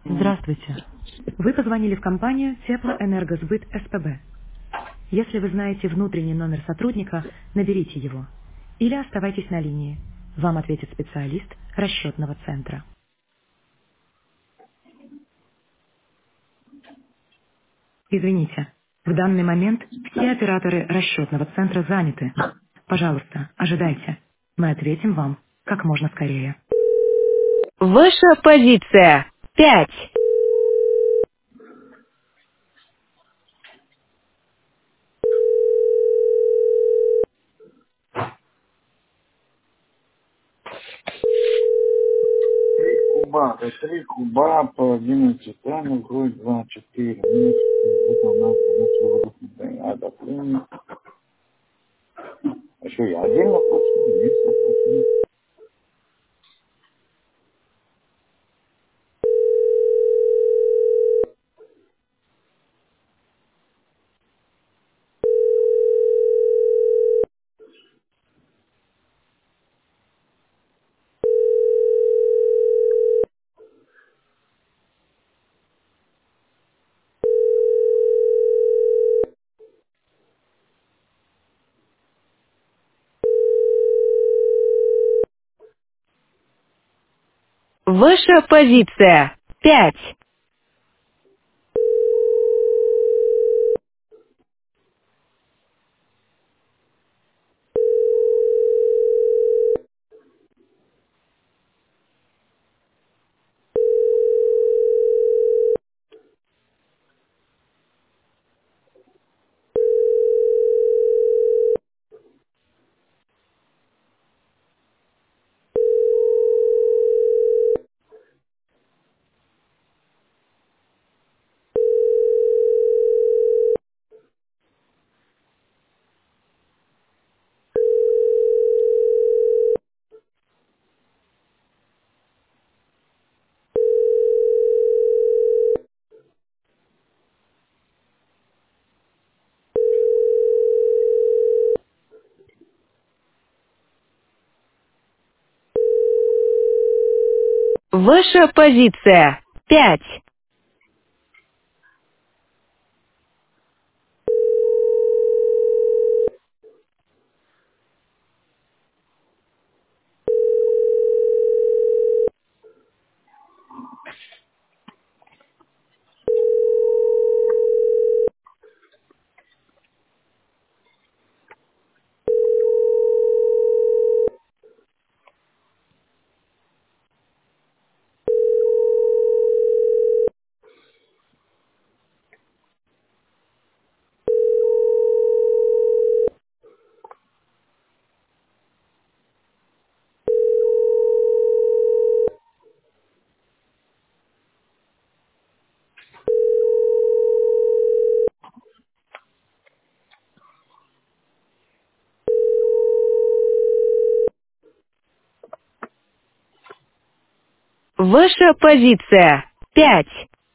Здравствуйте. Вы позвонили в компанию Теплоэнергосбыт СПБ. Если вы знаете внутренний номер сотрудника, наберите его. Или оставайтесь на линии. Вам ответит специалист расчетного центра. Извините, в данный момент все операторы расчетного центра заняты. Пожалуйста, ожидайте. Мы ответим вам как можно скорее. Ваша позиция. 5. Три куба по 11 тонн, грудь 2,4. Это у нас горячая водоснабжение. А давление? А что, я отдельно плачу? Есть оплачу. Ваша позиция. 5. Ваша позиция. 5. Ваша позиция. 5.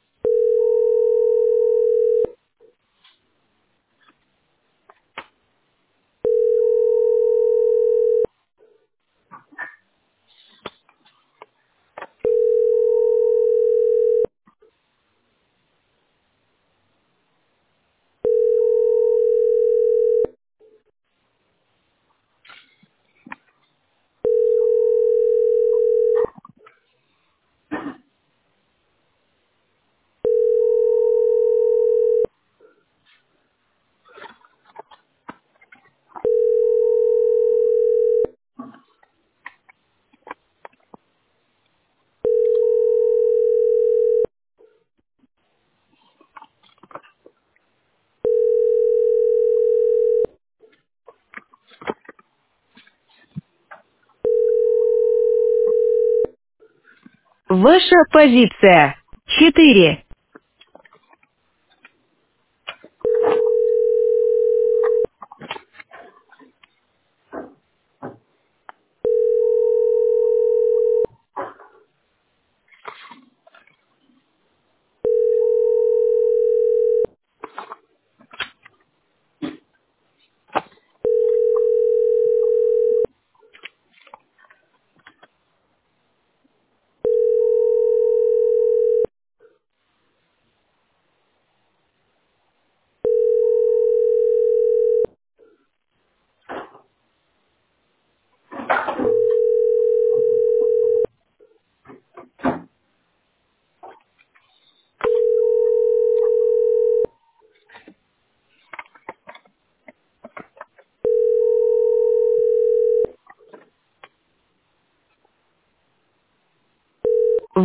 Ваша позиция. 4.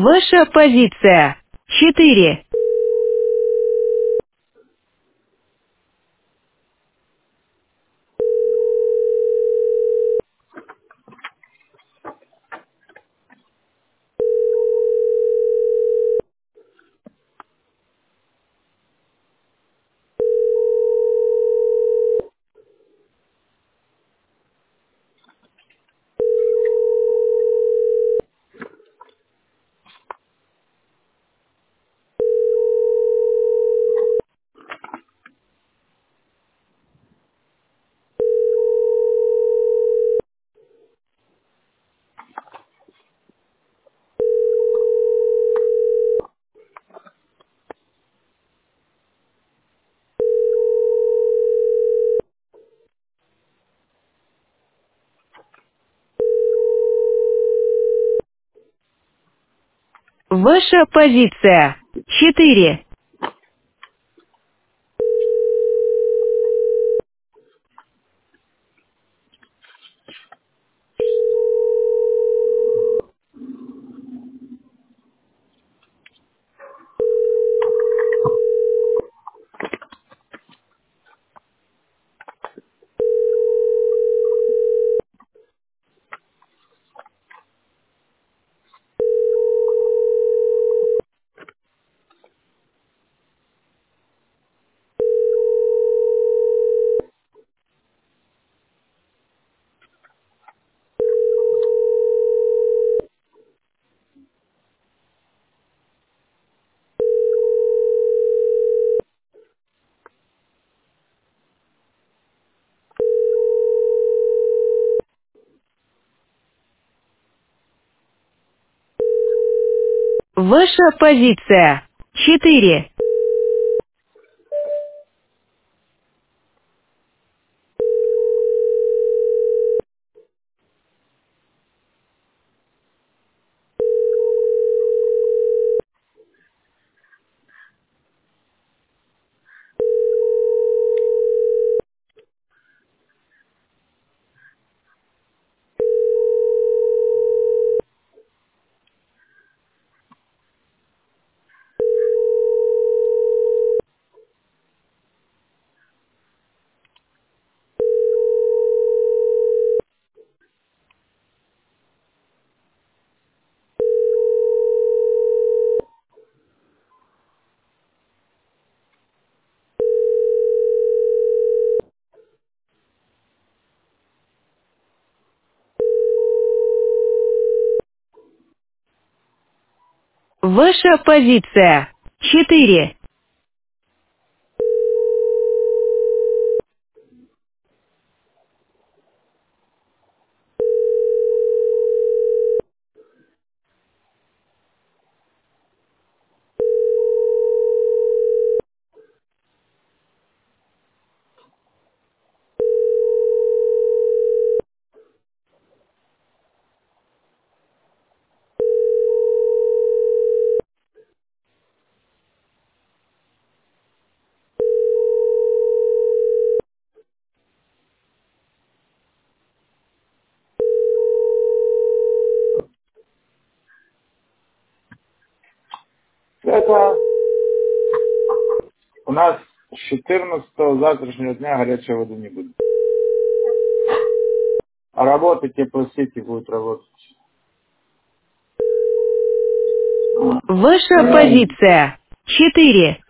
Ваша позиция. 4. Ваша позиция. 4. Ваша позиция. 4. Ваша позиция. 4. Это у нас с 14 завтрашнего дня горячей воды не будет. А работать теплосети будут работать. Ваша позиция. 4.